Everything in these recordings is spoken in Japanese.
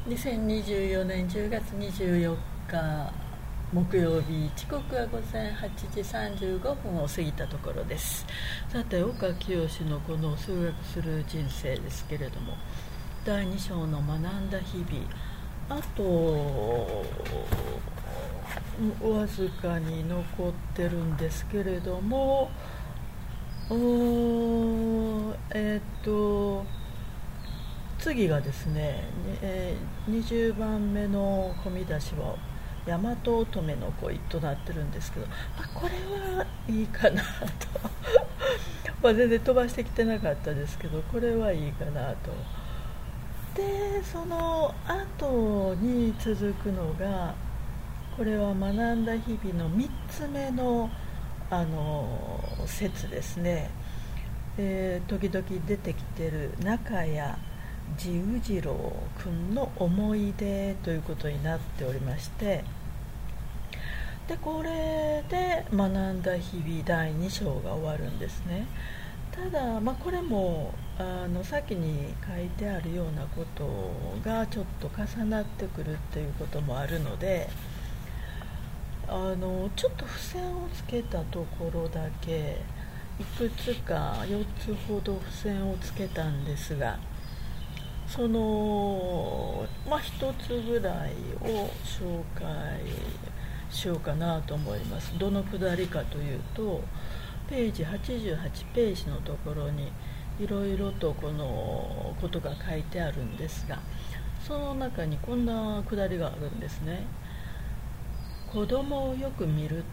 2024年10月24日木曜日、時刻は午前8時35分を過ぎたところです。さて、岡清のこの数学する人生ですけれども、第2章の学んだ日々、あとわずかに残ってるんですけれども、次がですね、20番目の込み出しは大和乙女の恋となってるんですけど、これはいいかなと全然飛ばしてきてなかったですけど、これはいいかなと。で、その後に続くのが、これは学んだ日々の3つ目の説ですね。時々出てきてる中谷治宇次郎君の思い出ということになっておりまして、でこれで学んだ日々第2章が終わるんですね。ただ、これも先に書いてあるようなことがちょっと重なってくるっていうこともあるので、ちょっと付箋をつけたところだけいくつか4つほど付箋をつけたんですが、その1つぐらいを紹介しようかなと思います。どのくだりかというと、ページ88ページのところにいろいろとこのことが書いてあるんですが、その中にこんなくだりがあるんですね。子供をよく見る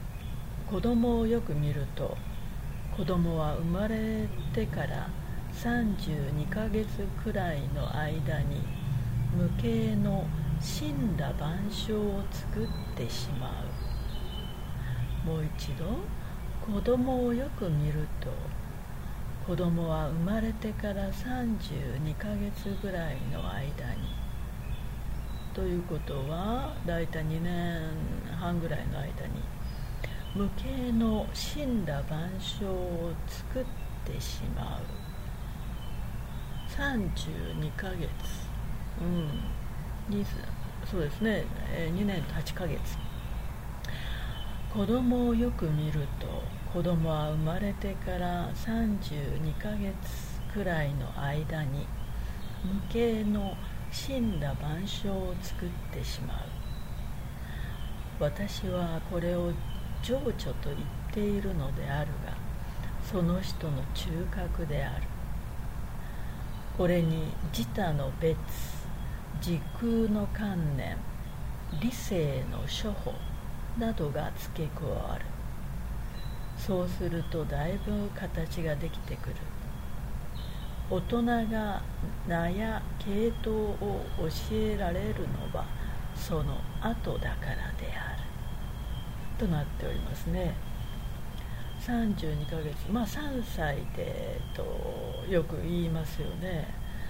と、子供は生まれてから32ヶ月くらいの間に無形の森羅万象を作ってしまう。もう一度、子供をよく見ると、子供は生まれてから32ヶ月ぐらいの間に、ということはだいたい2年半ぐらいの間に無形の森羅万象を作ってしまう。32ヶ月、そうですね、2年と8ヶ月。子供をよく見ると、子供は生まれてから32ヶ月くらいの間に無形の森羅万象を作ってしまう。私はこれを情緒と言っているのであるが、その人の中核である。これに自他の別、時空の観念、理性の処方などが付け加わる。そうするとだいぶ形ができてくる。大人が名や系統を教えられるのはその後だからであるとなっておりますね。32ヶ月、3歳でとよく言いますよね。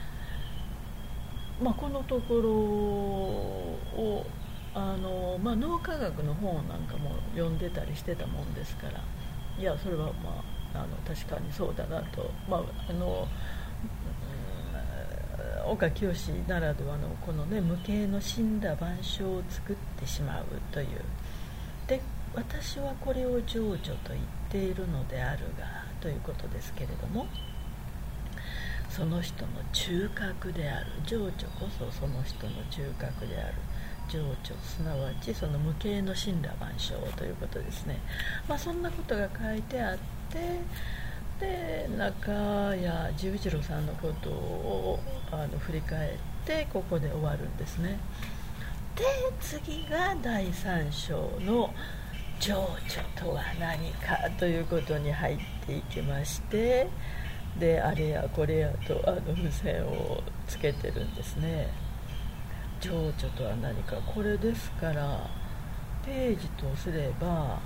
このところを脳科学の本なんかも読んでたりしてたもんですから、いや、それは確かにそうだなと、岡清ならではのこのね、無形の森羅万象を作ってしまうという。で、私はこれを情緒と言っているのであるがということですけれども、その人の中核である。情緒こそその人の中核である。情緒すなわちその無形の森羅万象ということですね。そんなことが書いてあって、で中谷治宇次郎さんのことを振り返ってここで終わるんですね。で、次が第3章の情緒とは何かということに入っていきまして、であれやこれやと付箋をつけてるんですね。情緒とは何か、これですからページとすれば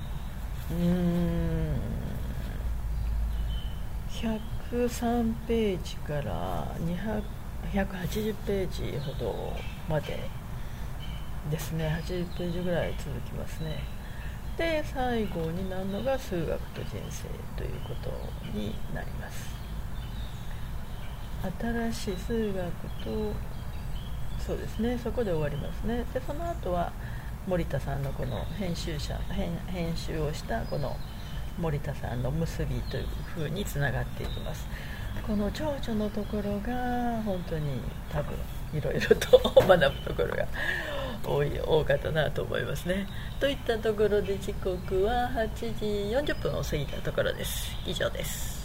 103ページから180ページほどまでですね。80ページぐらい続きますね。で、最後になるのが数学と人生ということになります。新しい数学とそうですね、そこで終わりますね。でその後は森田さんのこの編集をしたこの森田さんの結びという風につながっていきます。この長女のところが本当に多分いろいろと学ぶところが多かったなと思いますね。といったところで時刻は8時40分を過ぎたところです。以上です。